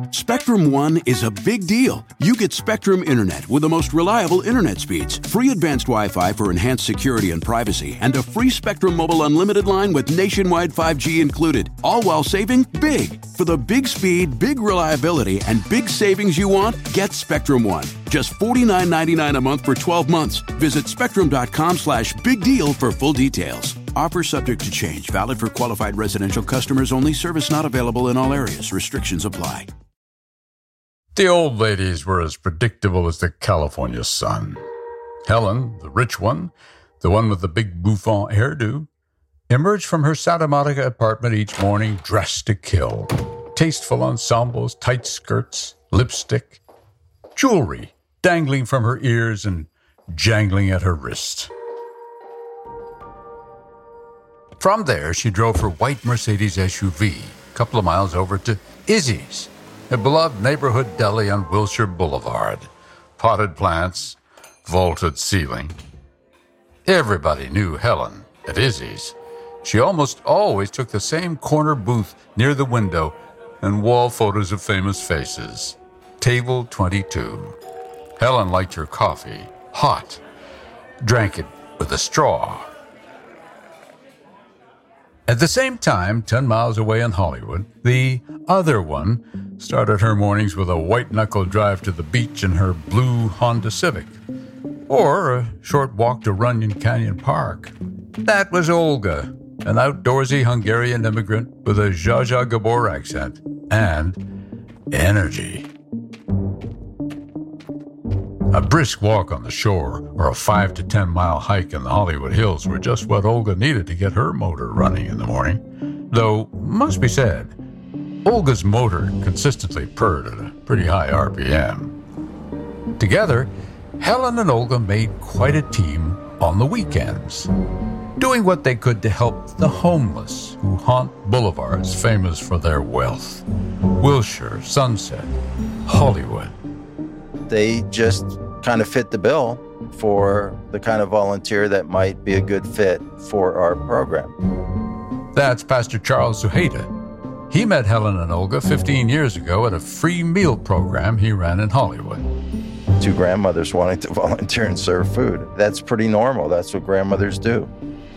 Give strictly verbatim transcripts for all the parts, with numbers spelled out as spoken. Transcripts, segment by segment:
Spectrum One is a big deal. You get Spectrum Internet with the most reliable internet speeds, free advanced Wi-Fi for enhanced security and privacy, and a free Spectrum Mobile Unlimited line with nationwide five G included, all while saving big. For the big speed, big reliability, and big savings you want, get Spectrum One. Just forty-nine ninety-nine a month for twelve months. Visit spectrum.com slash big deal for full details. Offer subject to change. Valid for qualified residential customers only. Service not available in all areas. Restrictions apply. The old ladies were as predictable as the California sun. Helen, the rich one, the one with the big bouffant hairdo, emerged from her Santa Monica apartment each morning dressed to kill. Tasteful ensembles, tight skirts, lipstick, jewelry dangling from her ears and jangling at her wrists. From there, she drove her white Mercedes S U V a couple of miles over to Izzy's, a beloved neighborhood deli on Wilshire Boulevard. Potted plants, vaulted ceiling. Everybody knew Helen at Izzy's. She almost always took the same corner booth near the window and wall photos of famous faces. Table twenty-two. Helen liked her coffee hot, drank it with a straw. At the same time, ten miles away in Hollywood, the other one started her mornings with a white-knuckle drive to the beach in her blue Honda Civic, or a short walk to Runyon Canyon Park. That was Olga, an outdoorsy Hungarian immigrant with a Zsa Zsa Gabor accent and energy. A brisk walk on the shore or a five to ten mile hike in the Hollywood Hills were just what Olga needed to get her motor running in the morning. Though, must be said, Olga's motor consistently purred at a pretty high R P M. Together, Helen and Olga made quite a team on the weekends, doing what they could to help the homeless who haunt boulevards famous for their wealth. Wilshire, Sunset, Hollywood. They just kind of fit the bill for the kind of volunteer that might be a good fit for our program. That's Pastor Charles Zuhaita. He met Helen and Olga fifteen years ago at a free meal program he ran in Hollywood. Two grandmothers wanting to volunteer and serve food. That's pretty normal. That's what grandmothers do.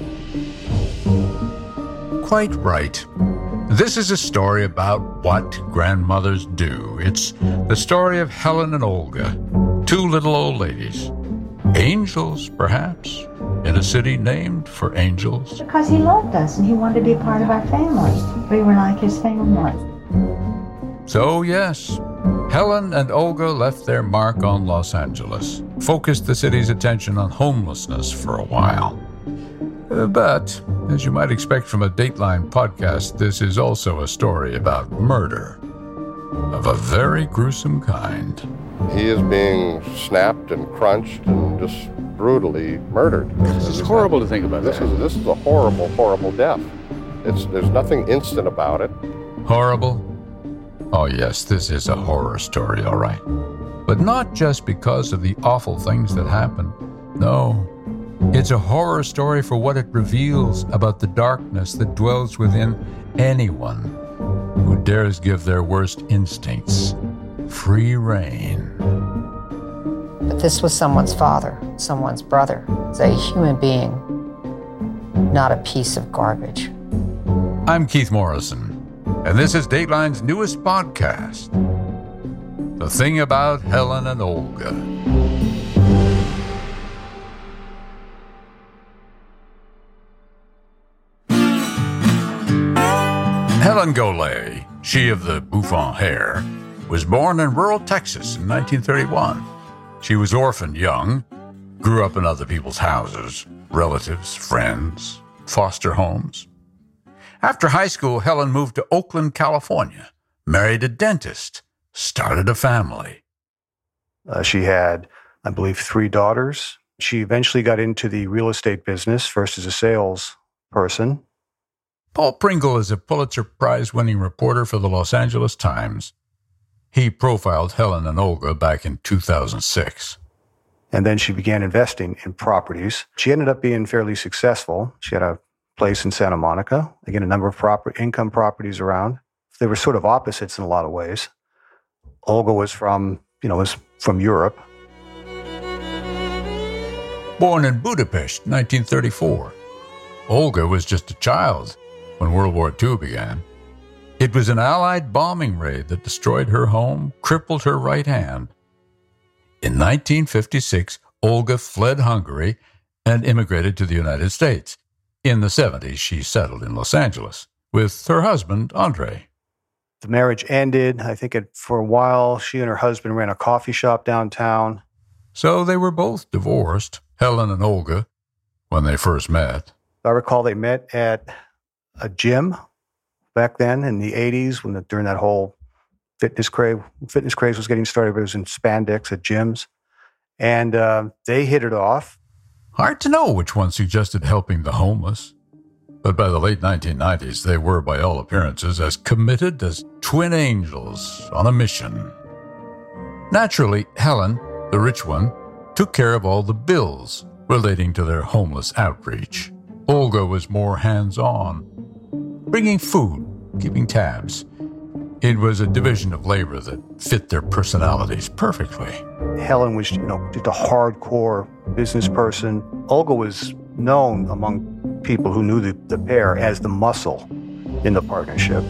Quite right. This is a story about what grandmothers do. It's the story of Helen and Olga, two little old ladies. Angels, perhaps, in a city named for angels. Because he loved us and he wanted to be a part of our family. We were like his family. So, yes, Helen and Olga left their mark on Los Angeles, focused the city's attention on homelessness for a while. Uh, but, as you might expect from a Dateline podcast, this is also a story about murder of a very gruesome kind. He is being snapped and crunched and just brutally murdered. This is horrible to think about. This that. is this is a horrible, horrible death. It's there's nothing instant about it. Horrible? Oh yes, this is a horror story, all right. But not just because of the awful things that happened. No. It's a horror story for what it reveals about the darkness that dwells within anyone who dares give their worst instincts free rein. But this was someone's father, someone's brother. It's a human being, not a piece of garbage. I'm Keith Morrison, and this is Dateline's newest podcast, The Thing About Helen and Olga. Helen Golay, she of the bouffant hair, was born in rural Texas in nineteen thirty-one. She was orphaned young, grew up in other people's houses, relatives, friends, foster homes. After high school, Helen moved to Oakland, California, married a dentist, started a family. Uh, she had, I believe, three daughters. She eventually got into the real estate business, first as a sales person. Paul Pringle is a Pulitzer Prize-winning reporter for the Los Angeles Times. He profiled Helen and Olga back in two thousand six. And then she began investing in properties. She ended up being fairly successful. She had a place in Santa Monica, again, a number of proper income properties around. They were sort of opposites in a lot of ways. Olga was from, you know, was from Europe. Born in Budapest, nineteen thirty-four, Olga was just a child when World War Two began. It was an Allied bombing raid that destroyed her home, crippled her right hand. In nineteen fifty-six, Olga fled Hungary and immigrated to the United States. In the seventies, she settled in Los Angeles with her husband, Andre. The marriage ended. I think it, for a while, she and her husband ran a coffee shop downtown. So they were both divorced, Helen and Olga, when they first met. I recall they met at a gym back then in the eighties, when the, during that whole fitness craze, fitness craze was getting started. It was in spandex at gyms. And uh, they hit it off. Hard to know which one suggested helping the homeless. But by the late nineteen nineties, they were, by all appearances, as committed as twin angels on a mission. Naturally, Helen, the rich one, took care of all the bills relating to their homeless outreach. Olga was more hands-on, bringing food, keeping tabs. It was a division of labor that fit their personalities perfectly. Helen was, you know, just a hardcore business person. Olga was known among people who knew the, the pair as the muscle in the partnership.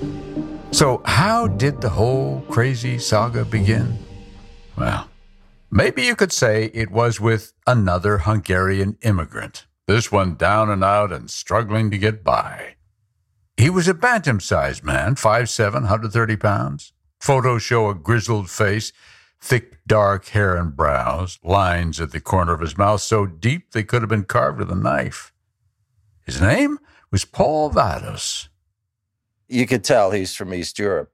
So how did the whole crazy saga begin? Well, maybe you could say it was with another Hungarian immigrant, this one down and out and struggling to get by. He was a bantam-sized man, five foot seven, one hundred thirty pounds. Photos show a grizzled face, thick dark hair and brows, lines at the corner of his mouth so deep they could have been carved with a knife. His name was Paul Vados. You could tell he's from East Europe.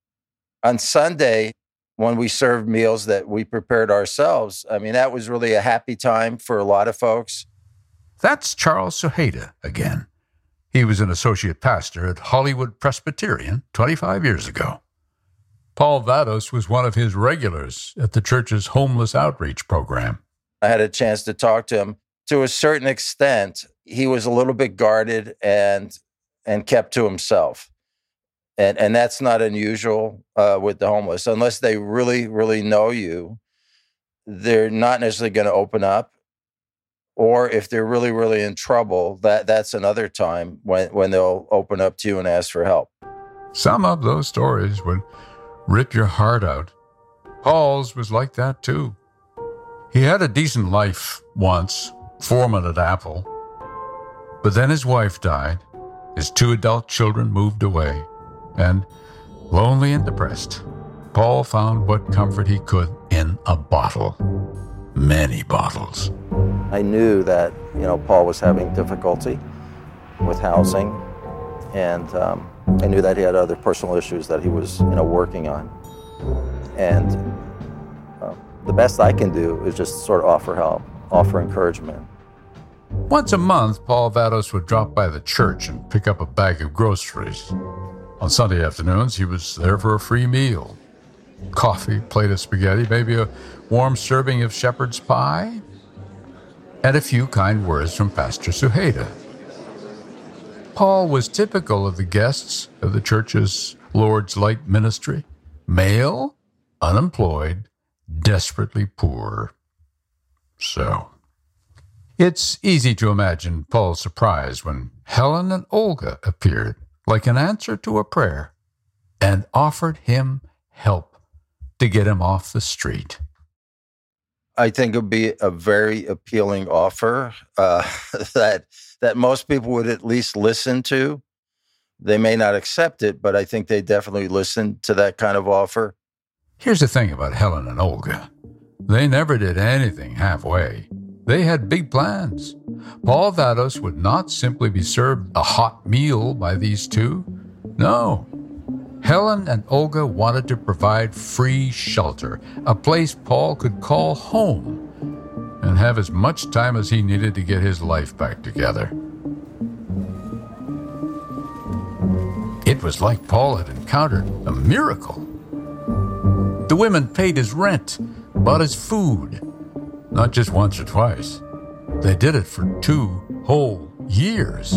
On Sunday, when we served meals that we prepared ourselves, I mean, that was really a happy time for a lot of folks. That's Charles Suheda again. He was an associate pastor at Hollywood Presbyterian twenty-five years ago. Paul Vados was one of his regulars at the church's homeless outreach program. I had a chance to talk to him. To a certain extent, he was a little bit guarded and and kept to himself. And and that's not unusual uh, with the homeless. Unless they really, really know you, they're not necessarily going to open up. Or if they're really, really in trouble, that, that's another time when, when they'll open up to you and ask for help. Some of those stories would rip your heart out. Paul's was like that, too. He had a decent life once, foreman at Apple. But then his wife died, his two adult children moved away, and, lonely and depressed, Paul found what comfort he could in a bottle. Many bottles. I knew that, you know, Paul was having difficulty with housing, and um, I knew that he had other personal issues that he was, you know, working on. And uh, the best I can do is just sort of offer help, offer encouragement. Once a month, Paul Vados would drop by the church and pick up a bag of groceries. On Sunday afternoons, he was there for a free meal. Coffee, plate of spaghetti, maybe a warm serving of shepherd's pie, and a few kind words from Pastor Suheda. Paul was typical of the guests of the church's Lord's Light ministry. Male, unemployed, desperately poor. So, it's easy to imagine Paul's surprise when Helen and Olga appeared, like an answer to a prayer, and offered him help to get him off the street. I think it would be a very appealing offer uh, that that most people would at least listen to. They may not accept it, but I think they definitely listen to that kind of offer. Here's the thing about Helen and Olga. They never did anything halfway. They had big plans. Paul Vados would not simply be served a hot meal by these two. No. Helen and Olga wanted to provide free shelter, a place Paul could call home, and have as much time as he needed to get his life back together. It was like Paul had encountered a miracle. The women paid his rent, bought his food, not just once or twice. They did it for two whole years.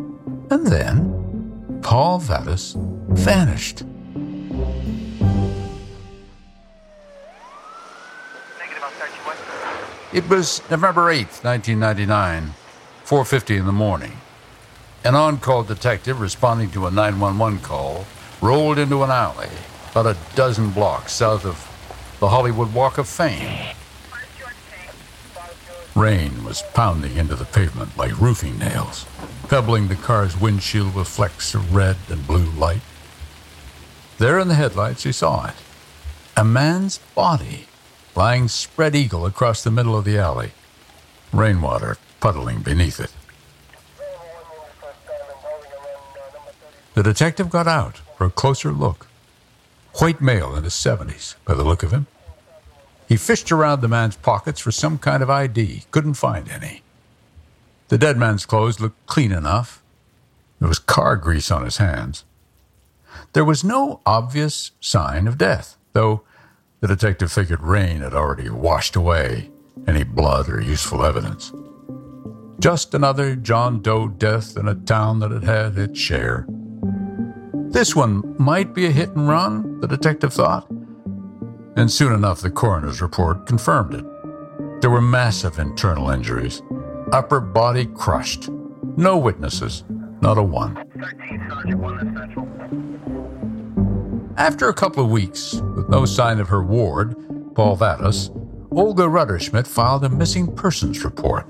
And then Paul Vados vanished. It was November eighth, nineteen ninety-nine, four fifty in the morning. An on-call detective responding to a nine one one call rolled into an alley about a dozen blocks south of the Hollywood Walk of Fame. Rain was pounding into the pavement like roofing nails, pebbling the car's windshield with flecks of red and blue light. There in the headlights, he saw it. A man's body lying spread eagle across the middle of the alley, rainwater puddling beneath it. The detective got out for a closer look. White male in his seventies, by the look of him. He fished around the man's pockets for some kind of I D, couldn't find any. The dead man's clothes looked clean enough. There was car grease on his hands. There was no obvious sign of death, though the detective figured rain had already washed away any blood or useful evidence. Just another John Doe death in a town that had had its share. This one might be a hit and run, the detective thought. And soon enough, the coroner's report confirmed it. There were massive internal injuries, upper body crushed. No witnesses, not a one. After a couple of weeks, with no sign of her ward, Paul Vados, Olga Rudderschmidt filed a missing persons report.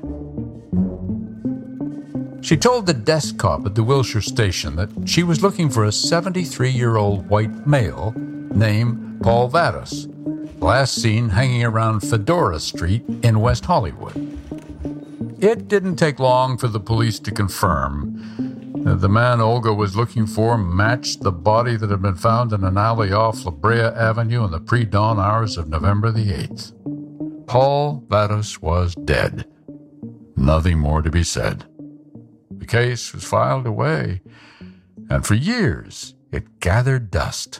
She told the desk cop at the Wilshire station that she was looking for a seventy-three-year-old white male named Paul Vados, last seen hanging around Fedora Street in West Hollywood. It didn't take long for the police to confirm that the man Olga was looking for matched the body that had been found in an alley off La Brea Avenue in the pre-dawn hours of November the eighth. Paul Vados was dead. Nothing more to be said. The case was filed away, and for years it gathered dust.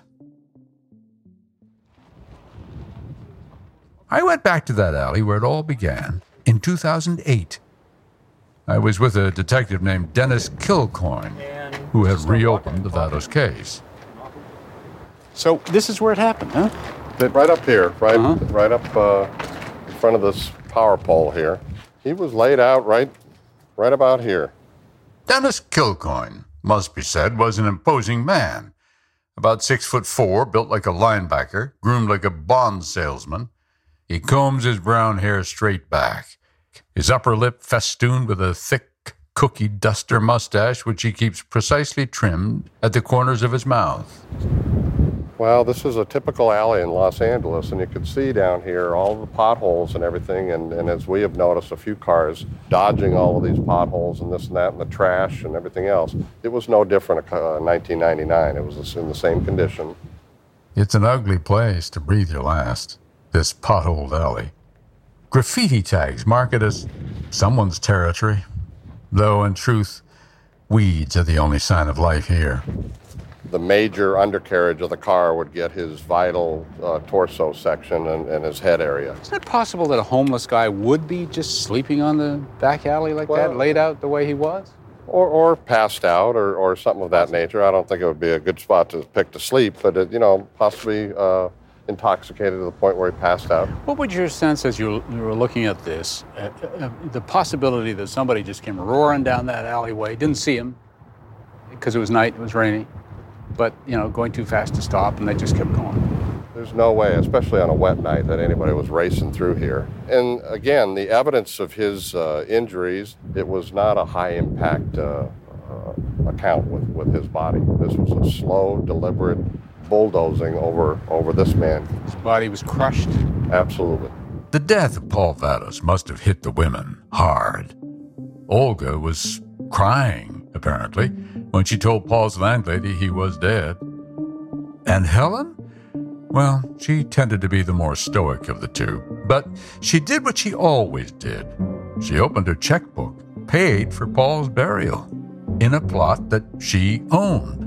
I went back to that alley where it all began in two thousand eight. I was with a detective named Dennis Kilcoyne, who had reopened the Vados case. So this is where it happened, huh? That right up here, right, Uh-huh. right up uh, in front of this power pole here. He was laid out right, right about here. Dennis Kilcoyne, must be said, was an imposing man. About six foot four, built like a linebacker, groomed like a bond salesman. He combs his brown hair straight back, his upper lip festooned with a thick cookie duster mustache which he keeps precisely trimmed at the corners of his mouth. Well, this is a typical alley in Los Angeles, and you can see down here all the potholes and everything, and, and as we have noticed, a few cars dodging all of these potholes and this and that, and the trash and everything else. It was no different in uh, nineteen ninety-nine. It was in the same condition. It's an ugly place to breathe your last, this potholed alley. Graffiti tags mark it as someone's territory, though in truth, weeds are the only sign of life here. The major undercarriage of the car would get his vital uh, torso section and, and his head area. Is it possible that a homeless guy would be just sleeping on the back alley like Well, that, laid out the way he was? Or, or passed out, or, or something of that nature. I don't think it would be a good spot to pick to sleep, but, it, you know, possibly uh, intoxicated to the point where he passed out. What would your sense as you, you were looking at this, uh, uh, the possibility that somebody just came roaring down that alleyway, didn't see him because it was night, it was rainy, but, you know, going too fast to stop, and they just kept going? There's no way, especially on a wet night, that anybody was racing through here. And again, the evidence of his uh, injuries, it was not a high-impact uh, uh, account with, with his body. This was a slow, deliberate bulldozing over, over this man. His body was crushed. Absolutely. The death of Paul Vados must have hit the women hard. Olga was crying, apparently, when she told Paul's landlady he was dead. And Helen? Well, she tended to be the more stoic of the two. But she did what she always did. She opened her checkbook, paid for Paul's burial, in a plot that she owned.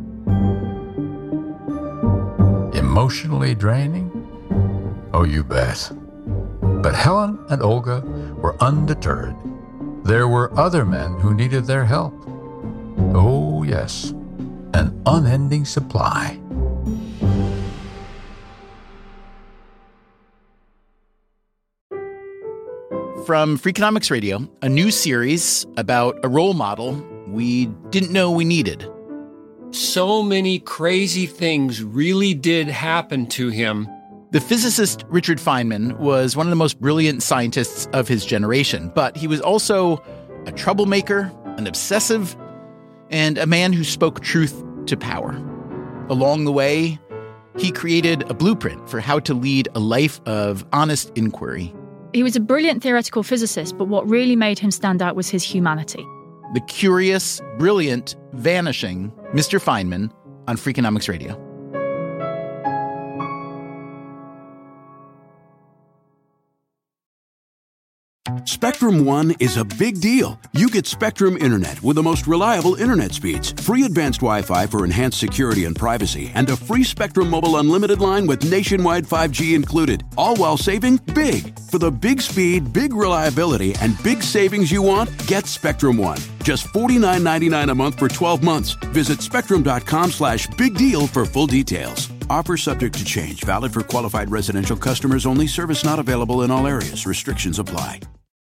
Emotionally draining? Oh, you bet. But Helen and Olga were undeterred. There were other men who needed their help. Oh, yes, an unending supply. from Freakonomics Radio, a new series about a role model we didn't know we needed. So many crazy things really did happen to him. The physicist Richard Feynman was one of the most brilliant scientists of his generation, but he was also a troublemaker, an obsessive, and a man who spoke truth to power. Along the way, he created a blueprint for how to lead a life of honest inquiry. He was a brilliant theoretical physicist, but what really made him stand out was his humanity. The curious, brilliant, vanishing Mister Feynman on Freakonomics Radio. Spectrum One is a big deal. You get Spectrum Internet with the most reliable internet speeds, free advanced Wi-Fi for enhanced security and privacy, and a free Spectrum Mobile Unlimited line with nationwide five G included, all while saving big. For the big speed, big reliability, and big savings you want, get Spectrum One. Just forty-nine ninety-nine a month for twelve months. Visit spectrum.com slash big deal for full details. Offer subject to change. Valid for qualified residential customers only. Service not available in all areas. Restrictions apply.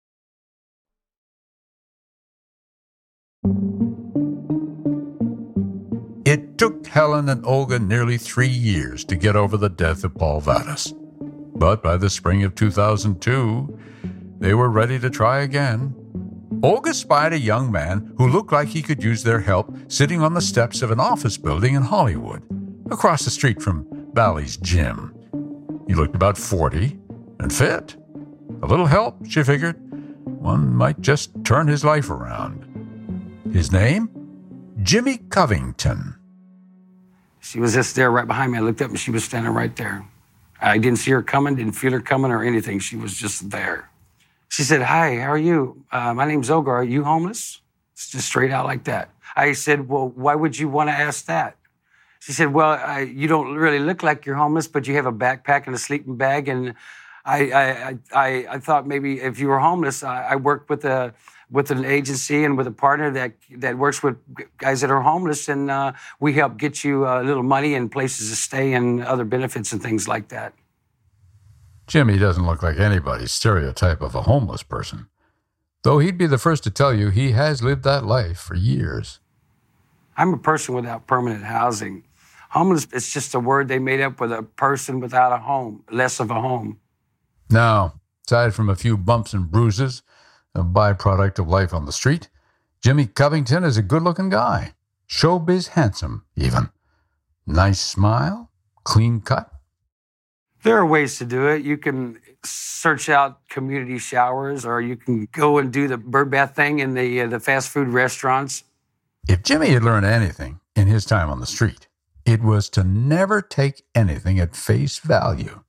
It took Helen and Olga nearly three years to get over the death of Paul Vadas. But by the spring of two thousand two, they were ready to try again. Olga spied a young man who looked like he could use their help sitting on the steps of an office building in Hollywood, across the street from Bally's gym. He looked about forty and fit. A little help, she figured. One might just turn his life around. His name? Jimmy Covington. She was just there right behind me. I looked up and she was standing right there. I didn't see her coming, didn't feel her coming or anything. She was just there. She said, "Hi, how are you? Uh, my name's Olga. Are you homeless?" It's just straight out like that. I said, "Well, why would you want to ask that?" She said, "Well, I, you don't really look like you're homeless, but you have a backpack and a sleeping bag. And I, I, I, I thought maybe if you were homeless, I, I worked with a with an agency and with a partner that that works with guys that are homeless, and uh, we help get you a little money and places to stay and other benefits and things like that." Jimmy doesn't look like anybody's stereotype of a homeless person, though he'd be the first to tell you he has lived that life for years. I'm a person without permanent housing. Homeless, it's just a word they made up with a person without a home, less of a home. Now, aside from a few bumps and bruises, a byproduct of life on the street, Jimmy Covington is a good-looking guy. Showbiz handsome, even. Nice smile, clean cut. There are ways to do it. You can search out community showers, or you can go and do the bird bath thing in the uh, the fast food restaurants. If Jimmy had learned anything in his time on the street, it was to never take anything at face value.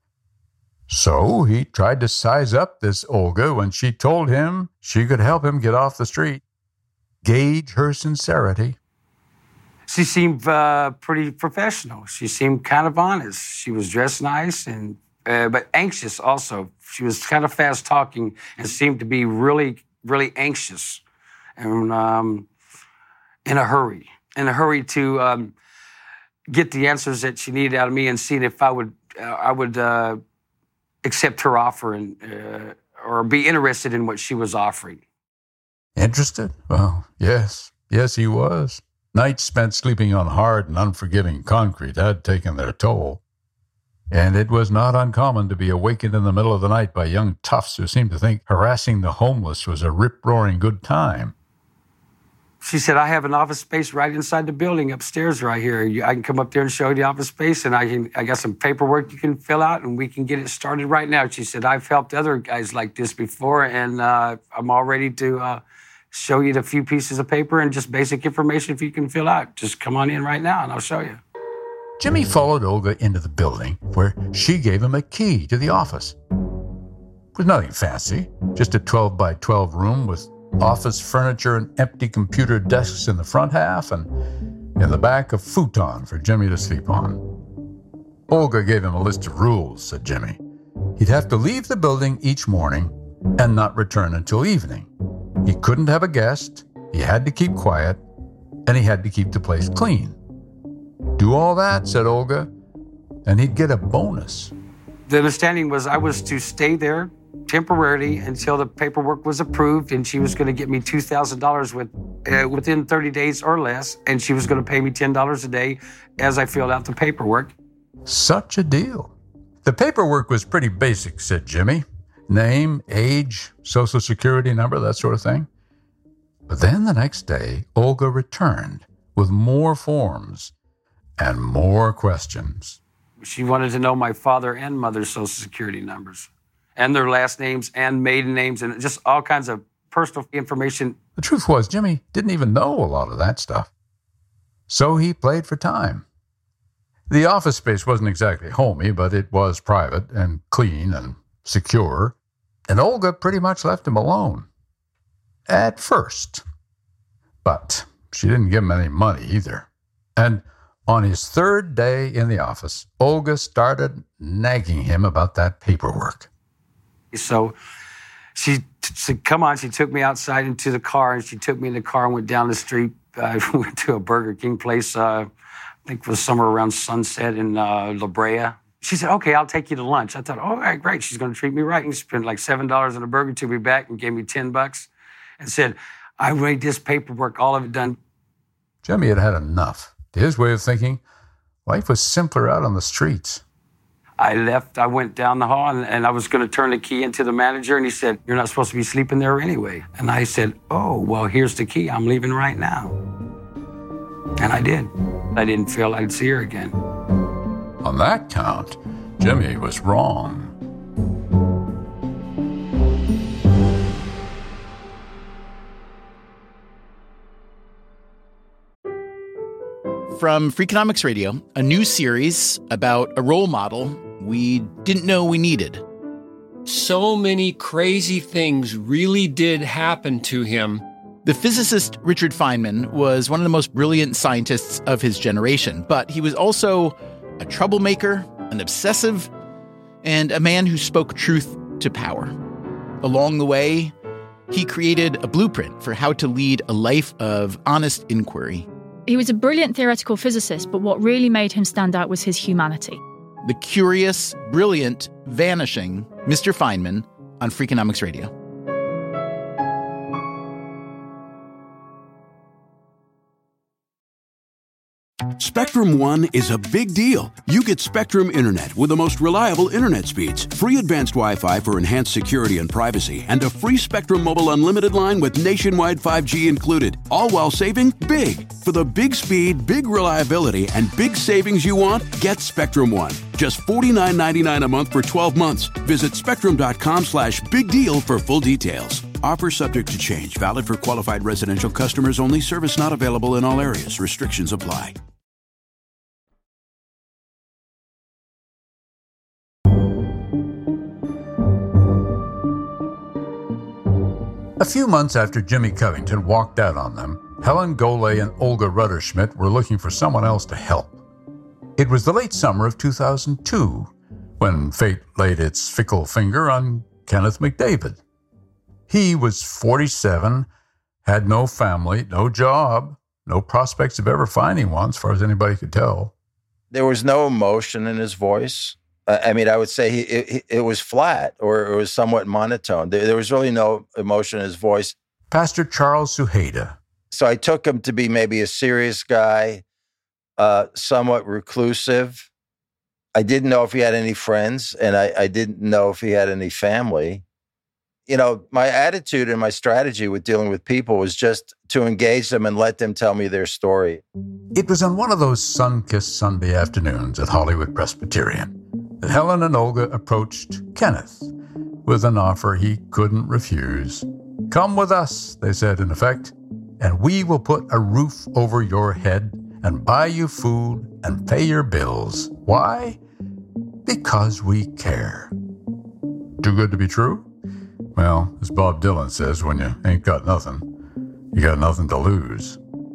So he tried to size up this Olga when she told him she could help him get off the street. Gauge her sincerity. She seemed uh, pretty professional. She seemed kind of honest. She was dressed nice, and uh, but anxious also. She was kind of fast talking and seemed to be really, really anxious and um, in a hurry, in a hurry to um, get the answers that she needed out of me and seeing if I would, uh, I would uh, accept her offer and uh, or be interested in what she was offering. Interested? Well, yes, yes, he was. Nights spent sleeping on hard and unforgiving concrete had taken their toll. And it was not uncommon to be awakened in the middle of the night by young toughs who seemed to think harassing the homeless was a rip-roaring good time. She said, "I have an office space right inside the building upstairs right here. You, I can come up there and show you the office space, and I can. I got some paperwork you can fill out, and we can get it started right now." She said, "I've helped other guys like this before, and uh, I'm all ready to uh, show you the few pieces of paper and just basic information if you can fill out. Just come on in right now, and I'll show you." Jimmy followed Olga into the building, where she gave him a key to the office. It was nothing fancy, just a twelve by twelve room with office furniture and empty computer desks in the front half, and in the back a futon for Jimmy to sleep on. Olga gave him a list of rules, said Jimmy. He'd have to leave the building each morning and not return until evening. He couldn't have a guest, he had to keep quiet, and he had to keep the place clean. Do all that, said Olga, and he'd get a bonus. The understanding was I was to stay there temporarily until the paperwork was approved, and she was going to get me two thousand dollars with, uh, within thirty days or less, and she was going to pay me ten dollars a day as I filled out the paperwork. Such a deal. The paperwork was pretty basic, said Jimmy. Name, age, social security number, that sort of thing. But then the next day, Olga returned with more forms and more questions. She wanted to know my father and mother's social security numbers, and their last names and maiden names, and just all kinds of personal information. The truth was, Jimmy didn't even know a lot of that stuff. So he played for time. The office space wasn't exactly homey, but it was private and clean and secure, and Olga pretty much left him alone. At first. But she didn't give him any money either. And on his third day in the office, Olga started nagging him about that paperwork. So she t- said, come on. She took me outside into the car, and she took me in the car and went down the street. I uh, went to a Burger King place, uh, I think it was somewhere around Sunset in uh, La Brea. She said, okay, I'll take you to lunch. I thought, all right, great. She's going to treat me right. And she spent like seven dollars on a burger, took me back and gave me ten bucks and said, I made this paperwork, all of it done. Jimmy had had enough. To his way of thinking, life was simpler out on the streets. I left, I went down the hall, and, and I was going to turn the key into the manager, and he said, you're not supposed to be sleeping there anyway. And I said, oh, well, here's the key. I'm leaving right now. And I did. I didn't feel I'd see her again. On that count, Jimmy was wrong. From Freakonomics Radio, a new series about a role model we didn't know we needed. So many crazy things really did happen to him. The physicist Richard Feynman was one of the most brilliant scientists of his generation, but he was also a troublemaker, an obsessive, and a man who spoke truth to power. Along the way, he created a blueprint for how to lead a life of honest inquiry. He was a brilliant theoretical physicist, but what really made him stand out was his humanity. The curious, brilliant, vanishing Mister Feynman on Freakonomics Radio. Spectrum One is a big deal. You get Spectrum Internet with the most reliable internet speeds, free advanced Wi-Fi for enhanced security and privacy, and a free Spectrum Mobile unlimited line with nationwide five G included, all while saving big. For the big speed, big reliability, and big savings you want, get Spectrum One. Just forty-nine ninety-nine a month for twelve months. Visit spectrum.com slash big deal for full details. Offer subject to change. Valid for qualified residential customers only. Service not available in all areas. Restrictions apply. A few months after Jimmy Covington walked out on them, Helen Golay and Olga Rutterschmidt were looking for someone else to help. It was the late summer of two thousand two when fate laid its fickle finger on Kenneth McDavid. He was forty-seven, had no family, no job, no prospects of ever finding one as far as anybody could tell. There was no emotion in his voice. I mean, I would say he, it, it was flat or it was somewhat monotone. There, there was really no emotion in his voice. Pastor Charles Suheda. So I took him to be maybe a serious guy, uh, somewhat reclusive. I didn't know if he had any friends, and I, I didn't know if he had any family. You know, my attitude and my strategy with dealing with people was just to engage them and let them tell me their story. It was on one of those sun-kissed Sunday afternoons at Hollywood Presbyterian that Helen and Olga approached Kenneth with an offer he couldn't refuse. Come with us, they said in effect, and we will put a roof over your head and buy you food and pay your bills. Why? Because we care. Too good to be true? Well, as Bob Dylan says, when you ain't got nothing, you got nothing to lose.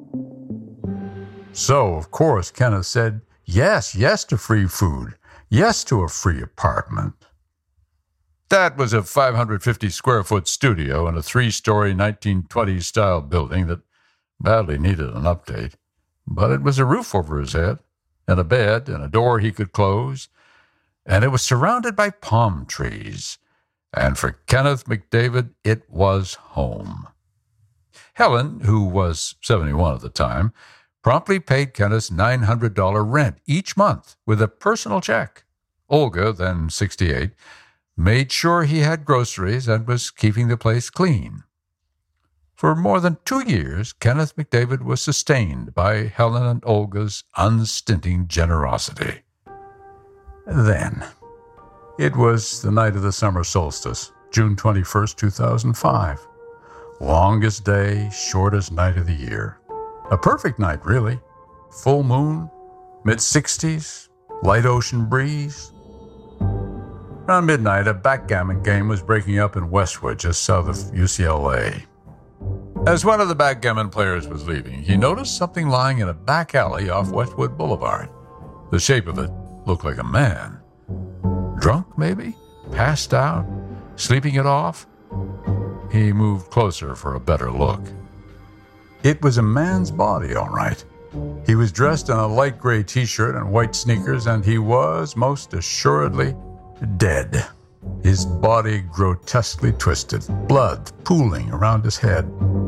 So, of course, Kenneth said, yes, yes to free food. Yes to a free apartment. That was a five hundred fifty square foot studio in a three-story nineteen twenties style building that badly needed an update. But it was a roof over his head, and a bed, and a door he could close, and it was surrounded by palm trees. And for Kenneth McDavid, it was home. Helen, who was seventy-one at the time, promptly paid Kenneth's nine hundred dollars rent each month with a personal check. Olga, then sixty-eight, made sure he had groceries and was keeping the place clean. For more than two years, Kenneth McDavid was sustained by Helen and Olga's unstinting generosity. Then, it was the night of the summer solstice, June twenty-first, two thousand five. Longest day, shortest night of the year. A perfect night, really. Full moon, mid-sixties, light ocean breeze. Around midnight, a backgammon game was breaking up in Westwood, just south of U C L A. As one of the backgammon players was leaving, he noticed something lying in a back alley off Westwood Boulevard. The shape of it looked like a man. Drunk, maybe? Passed out? Sleeping it off? He moved closer for a better look. It was a man's body, all right. He was dressed in a light gray t-shirt and white sneakers, and he was, most assuredly, dead. His body grotesquely twisted, blood pooling around his head.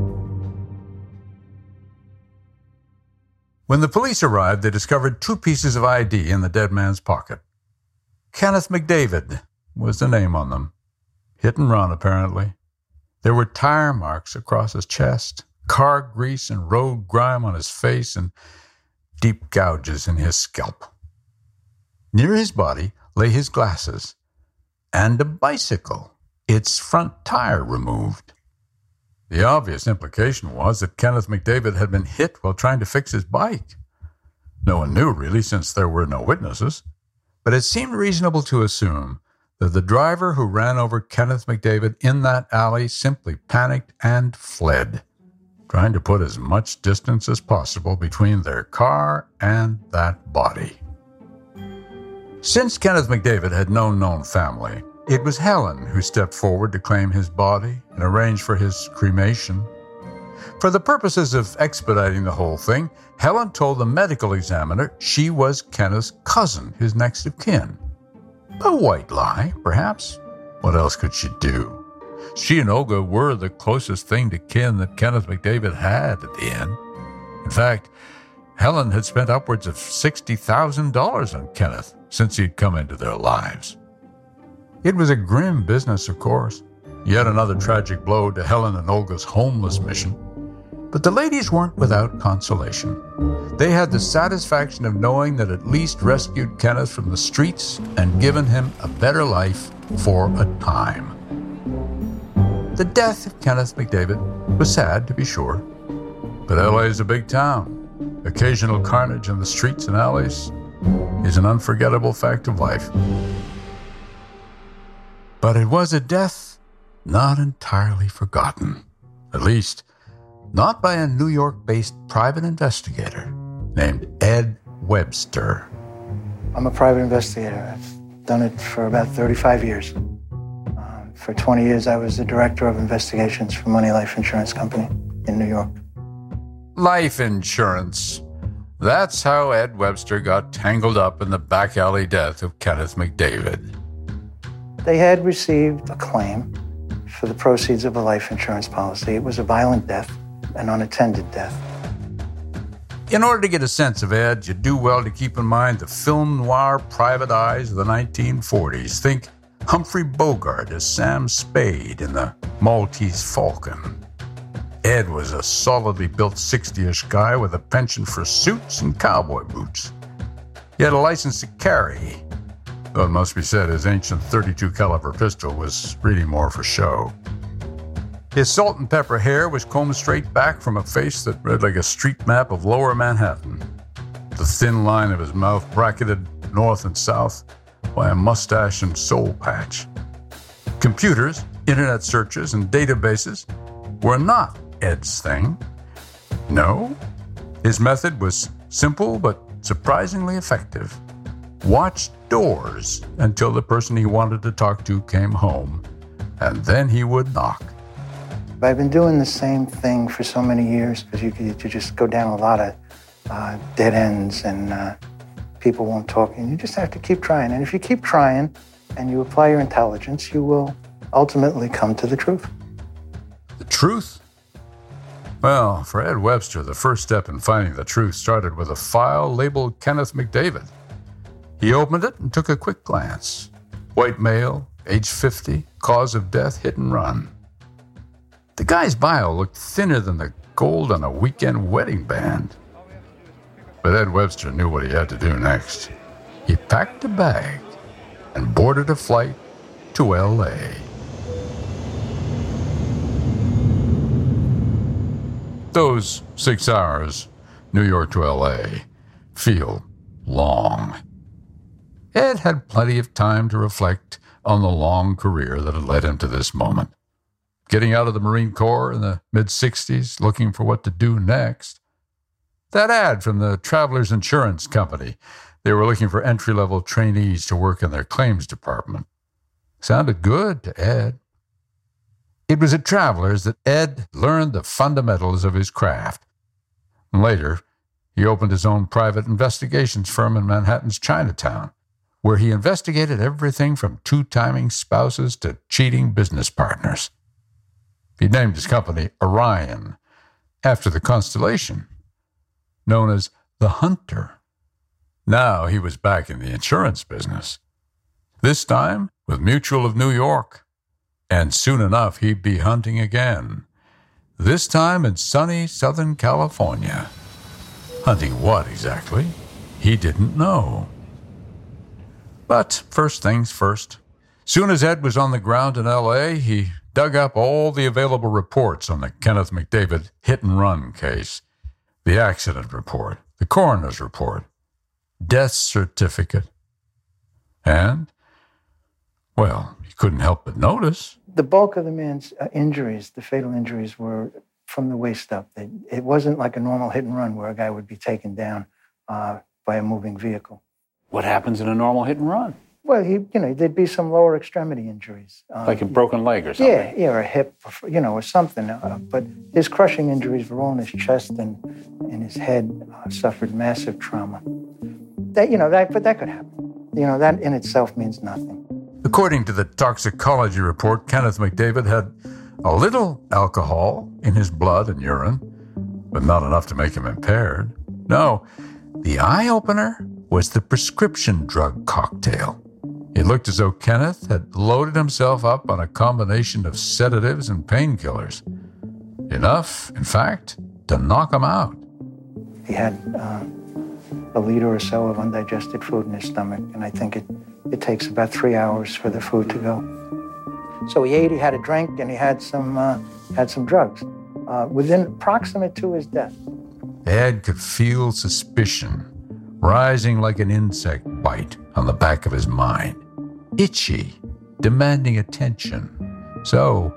When the police arrived, they discovered two pieces of I D in the dead man's pocket. Kenneth McDavid was the name on them. Hit and run, apparently. There were tire marks across his chest, car grease and road grime on his face, and deep gouges in his scalp. Near his body lay his glasses and a bicycle, its front tire removed. The obvious implication was that Kenneth McDavid had been hit while trying to fix his bike. No one knew, really, since there were no witnesses, but it seemed reasonable to assume that the driver who ran over Kenneth McDavid in that alley simply panicked and fled, trying to put as much distance as possible between their car and that body. Since Kenneth McDavid had no known family, it was Helen who stepped forward to claim his body and arrange for his cremation. For the purposes of expediting the whole thing, Helen told the medical examiner she was Kenneth's cousin, his next of kin. A white lie, perhaps. What else could she do? She and Olga were the closest thing to kin that Kenneth McDavid had at the end. In fact, Helen had spent upwards of sixty thousand dollars on Kenneth since he'd come into their lives. It was a grim business, of course, yet another tragic blow to Helen and Olga's homeless mission. But the ladies weren't without consolation. They had the satisfaction of knowing that at least rescued Kenneth from the streets and given him a better life for a time. The death of Kenneth McDavid was sad, to be sure, but L A is a big town. Occasional carnage in the streets and alleys is an unforgettable fact of life. But it was a death not entirely forgotten, at least not by a New York-based private investigator named Ed Webster. I'm a private investigator. I've done it for about thirty-five years. Uh, for twenty years, I was the director of investigations for Money Life Insurance Company in New York. Life insurance. That's how Ed Webster got tangled up in the back alley death of Kenneth McDavid. They had received a claim for the proceeds of a life insurance policy. It was a violent death, an unattended death. In order to get a sense of Ed, you do well to keep in mind the film noir private eyes of the nineteen forties. Think Humphrey Bogart as Sam Spade in The Maltese Falcon. Ed was a solidly built sixty-ish guy with a penchant for suits and cowboy boots. He had a license to carry, though it must be said his ancient thirty-two caliber pistol was really more for show. His salt and pepper hair was combed straight back from a face that read like a street map of lower Manhattan. The thin line of his mouth bracketed north and south by a mustache and soul patch. Computers, internet searches, and databases were not Ed's thing. No, his method was simple but surprisingly effective. Watch doors until the person he wanted to talk to came home, and then he would knock. I've been doing the same thing for so many years because you, you just go down a lot of uh, dead ends and uh, people won't talk, and you just have to keep trying. And if you keep trying and you apply your intelligence, you will ultimately come to the truth. The truth? Well, for Ed Webster, the first step in finding the truth started with a file labeled Kenneth McDavid. He opened it and took a quick glance. White male, age fifty, cause of death, hit and run. The guy's bio looked thinner than the gold on a weekend wedding band. But Ed Webster knew what he had to do next. He packed a bag and boarded a flight to L A. Those six hours, New York to L A, feel long. Ed had plenty of time to reflect on the long career that had led him to this moment. Getting out of the Marine Corps in the mid-sixties, looking for what to do next. That ad from the Travelers Insurance Company. They were looking for entry-level trainees to work in their claims department. Sounded good to Ed. It was at Travelers that Ed learned the fundamentals of his craft. And later, he opened his own private investigations firm in Manhattan's Chinatown, where he investigated everything from two-timing spouses to cheating business partners. He named his company Orion, after the constellation, known as the Hunter. Now he was back in the insurance business, this time with Mutual of New York. And soon enough, he'd be hunting again, this time in sunny Southern California. Hunting what exactly? He didn't know. But first things first. Soon as Ed was on the ground in L A, he dug up all the available reports on the Kenneth McDavid hit-and-run case. The accident report, the coroner's report, death certificate. And, well, he couldn't help but notice. The bulk of the man's uh, injuries, the fatal injuries, were from the waist up. They, it wasn't like a normal hit and run where a guy would be taken down uh, by a moving vehicle. What happens in a normal hit and run? Well, he, you know, there'd be some lower extremity injuries. Um, like a broken leg or something? Yeah, yeah, or a hip, or, you know, or something. Uh, but his crushing injuries were all in his chest and, and his head uh, suffered massive trauma. That, you know, that, but that could happen. You know, that in itself means nothing. According to the toxicology report, Kenneth McDavid had a little alcohol in his blood and urine, but not enough to make him impaired. No, the eye-opener was the prescription drug cocktail. It looked as though Kenneth had loaded himself up on a combination of sedatives and painkillers. Enough, in fact, to knock him out. He had uh, a liter or so of undigested food in his stomach, and I think it, it takes about three hours for the food to go. So he ate, he had a drink, and he had some, uh, had some drugs uh, within proximate to his death. Ed could feel suspicion rising like an insect bite on the back of his mind. Itchy, demanding attention. So,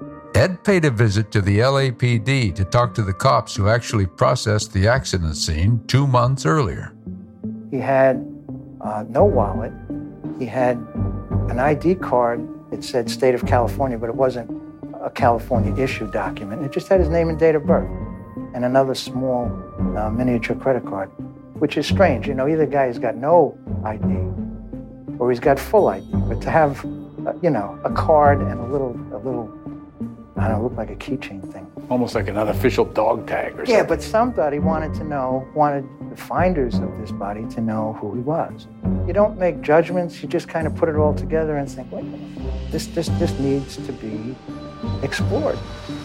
Ed paid a visit to the L A P D to talk to the cops who actually processed the accident scene two months earlier. He had uh, no wallet. He had an I D card. It said State of California, but it wasn't a California-issued document. It just had his name and date of birth and another small uh, miniature credit card, which is strange. You know, either guy's got no I D or he's got full I D. But to have, uh, you know, a card and a little, a little, I don't know, look like a keychain thing. Almost like an unofficial dog tag or something. Yeah, but somebody wanted to know, wanted the finders of this body to know who he was. You don't make judgments. You just kind of put it all together and think, wait a minute, this, this, this needs to be explored.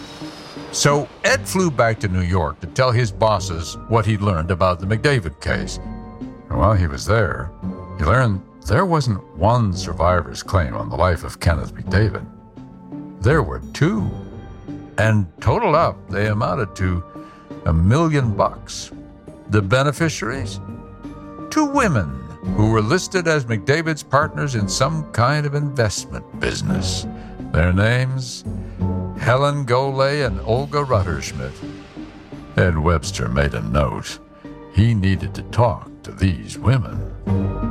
So Ed flew back to New York to tell his bosses what he'd learned about the McDavid case. And while he was there, he learned there wasn't one survivor's claim on the life of Kenneth McDavid. There were two. And totaled up, they amounted to a million bucks. The beneficiaries? Two women who were listed as McDavid's partners in some kind of investment business. Their names? Helen Golay and Olga Rutterschmidt. Ed Webster made a note. He needed to talk to these women.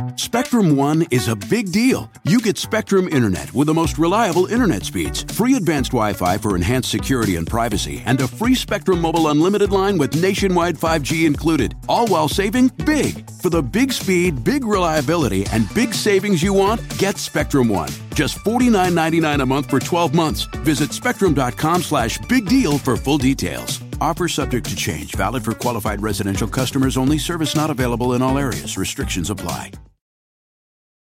Spectrum One is a big deal. You get Spectrum Internet with the most reliable internet speeds, free advanced Wi-Fi for enhanced security and privacy, and a free Spectrum Mobile unlimited line with nationwide five G included, all while saving big. For the big speed, big reliability, and big savings you want, get Spectrum One. Just forty-nine ninety-nine a month for twelve months. Visit spectrum.com slash big deal for full details. Offer subject to change. Valid for qualified residential customers only. Service not available in all areas. Restrictions apply.